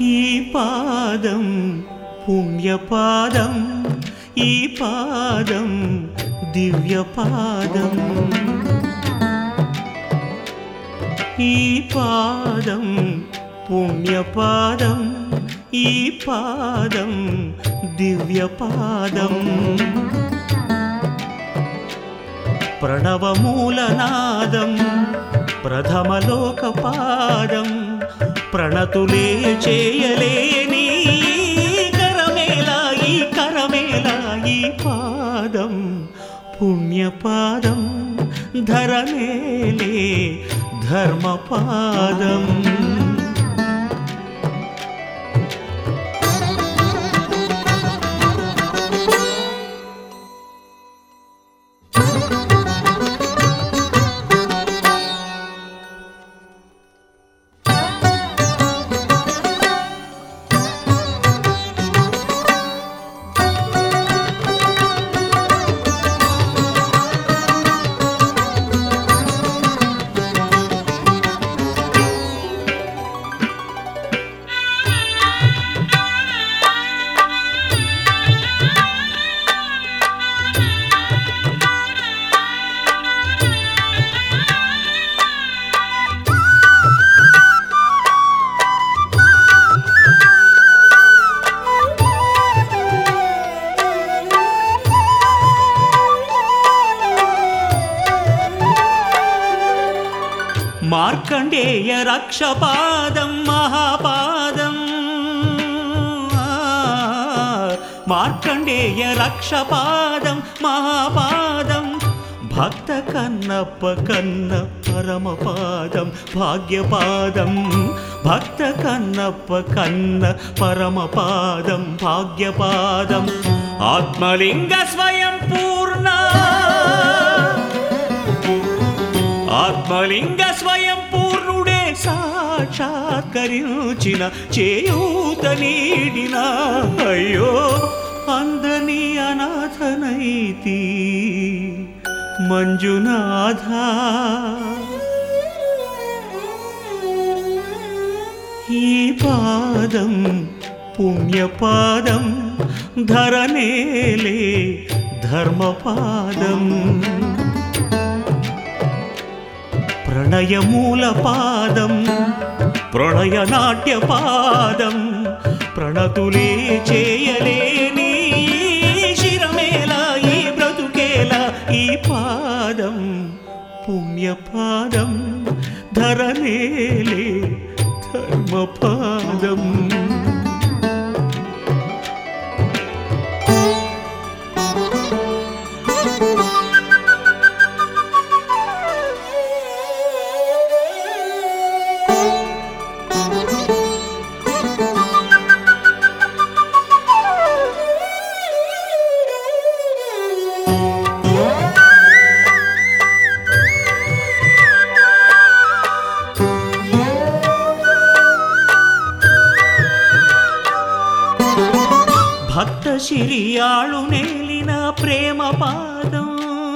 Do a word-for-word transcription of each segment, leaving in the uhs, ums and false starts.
ఈ పాదం పుణ్యపాదం, ఈ పాదం దివ్యపాదం. ఈ పాదం పుణ్యపాదం, ఈ పాదం దివ్యపాదం. ప్రణవమూలనాదం ప్రథమలోకపాదం, ప్రణతులే చేయలేని కరమేలా ఈ కరమేలా. ఈ పాదం పుణ్యపాదం, ధరనేలే ధర్మపాదం. మార్కండేయ రక్షపాదం మహాపాదం, మార్కండేయ రక్షపాదం మహాపాదం. భక్త కన్నప్ప కన్న పరమపాదం భాగ్యపాదం, భక్త కన్నప్ప కన్న పరమపాదం భాగ్యపాదం. ఆత్మలింగ స్వయం పూర్ణ, ఆత్మలింగ స్వయం పూర్ణుడే సాక్షాత్కరించిన చేయూత నీడిన. అయ్యో అందని అనాథనైతి మంజునాథ. ఈ పాదం పుణ్యపాదం, ధరనేలే ధర్మపాదం. ప్రణయమూలపాదం ప్రణయనాట్యపాదం, ప్రణతులే చేయలేని శిరమేలా ఈ బ్రతుకేలా. ఈ పాదం పుణ్యపాదం, ధరనేలే ధర్మపాదం. భక్త శిరియాళు నేలిన ప్రేమ పాదం,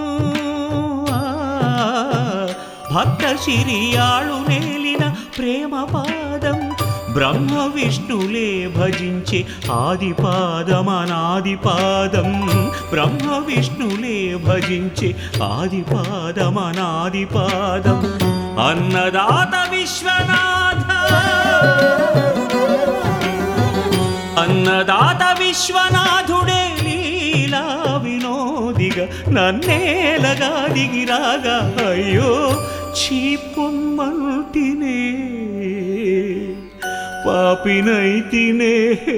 భక్త శిరియాళు నేలిన ప్రేమ పాదం. బ్రహ్మ విష్ణులే భజించే ఆదిపాదం అనాదిపాదం, బ్రహ్మ విష్ణులే భజించే ఆదిపాదం అనాదిపాదం. అన్నదాత విశ్వనాథ, అన్నదాత విశ్వనాథుడే లీలా వినోదిగా నన్నేలగా దిగిరాగా. అయ్యో చీపొమ్మంటినే పాపినైతినే.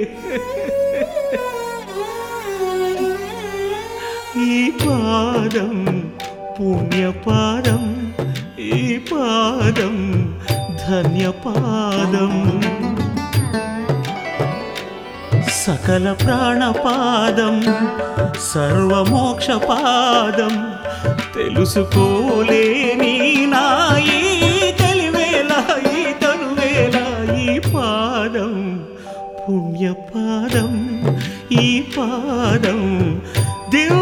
ఈ పాదం పుణ్యపాదం, ఈ పాదం ధన్యపాదం. సకల ప్రాణపాదం సర్వమోక్షపాదం, తెలుసుకోలేని నాయి తెలివేలా ఈ తనువేలా. ఈ పాదం పుణ్యపాదం, ఈ పాదం దివ్య